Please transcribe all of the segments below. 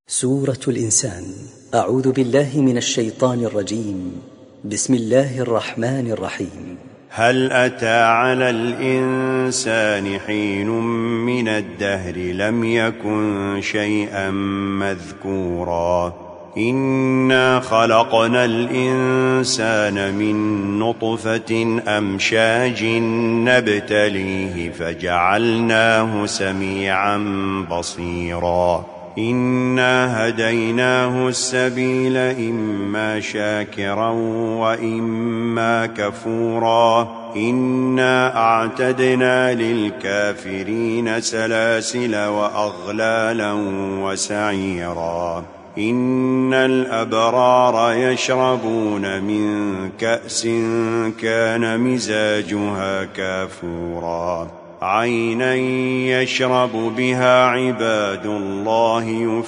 سورة الإنسان. أعوذ بالله من الشيطان الرجيم. بسم الله الرحمن الرحيم. هل أتى على الإنسان حين من الدهر لم يكن شيئا مذكورا إنا خلقنا الإنسان من نطفة أمشاج نبتليه فجعلناه سميعا بصيرا إنا هديناه السبيل إما شاكرا وإما كفورا إنا أعتدنا للكافرين سلاسل وأغلالا وسعيرا إن الأبرار يشربون من كأس كان مزاجها كافورا عينا يشرب بها عباد الله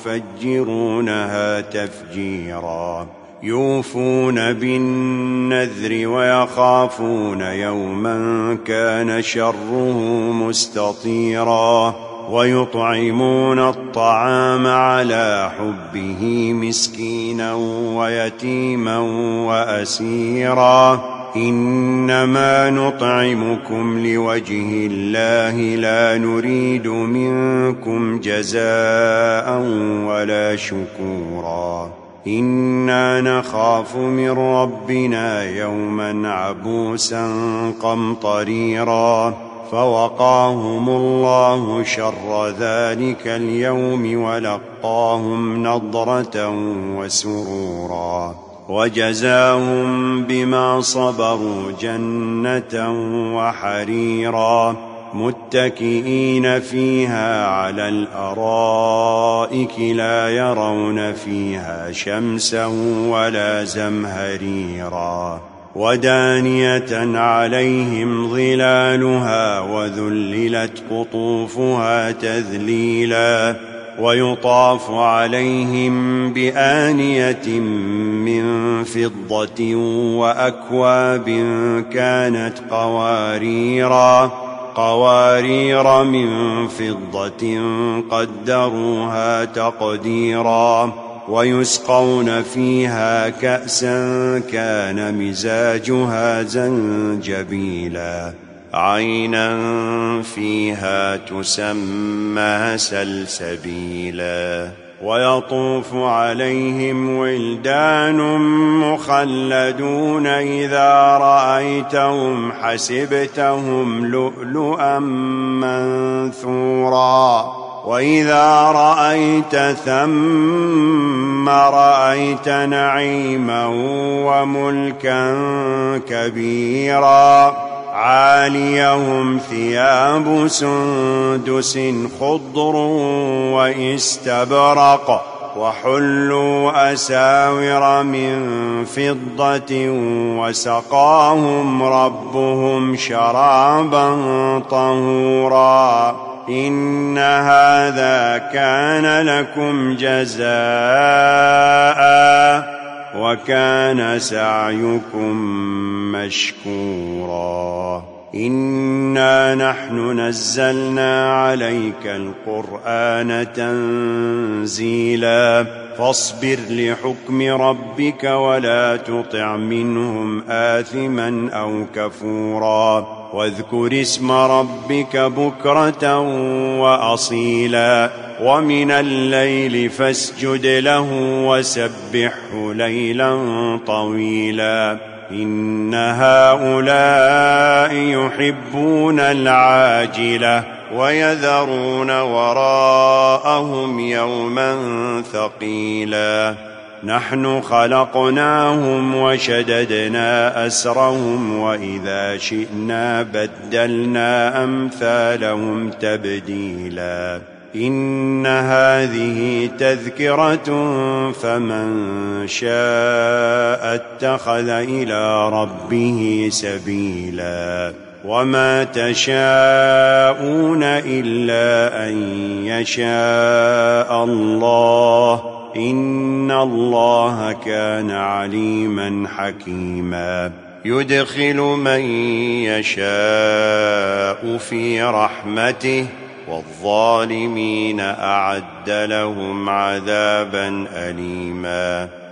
يفجرونها تفجيرا يوفون بالنذر ويخافون يوما كان شره مستطيرا ويطعمون الطعام على حبه مسكينا ويتيما وأسيرا إنما نطعمكم لوجه الله لا نريد منكم جزاء ولا شكورا إنا نخاف من ربنا يوما عبوسا قمطريرا فوقاهم الله شر ذلك اليوم ولقاهم نضرة وسرورا وجزاهم بما صبروا جنة وحريرا متكئين فيها على الأرائك لا يرون فيها شمسا ولا زمهريرا ودانية عليهم ظلالها وذللت قطوفها تذليلا ويطاف عليهم بآنية من فضة وأكواب كانت قوارير من فضة قدروها تقديرا ويسقون فيها كأسا كان مزاجها زنجبيلا عينا فيها تسمى سلسبيلا ويطوف عليهم ولدان مخلدون إذا رأيتهم حسبتهم لؤلؤا منثورا وإذا رأيت ثم رأيت نعيما وملكا كبيرا عاليهم ثياب سندس خضر واستبرق وحلوا أساور من فضة وسقاهم ربهم شرابا طهورا إن هذا كان لكم جزاء وكان سعيكم مشكورا إنا نحن نزلنا عليك القرآن تنزيلا فاصبر لحكم ربك ولا تطع منهم آثما أو كفورا واذكر اسم ربك بكرة وأصيلا ومن الليل فاسجد له وسبحه ليلا طويلا إن هؤلاء يحبون العاجلة ويذرون وراءهم يوما ثقيلا نحن خلقناهم وشددنا أسرهم وإذا شئنا بدلنا أمثالهم تبديلا إن هذه تذكرة فمن شاء اتخذ إلى ربه سبيلا وما تشاءون إلا أن يشاء الله إن الله كان عليما حكيما يدخل من يشاء في رحمته والظالمين أعد لهم عذابا أليما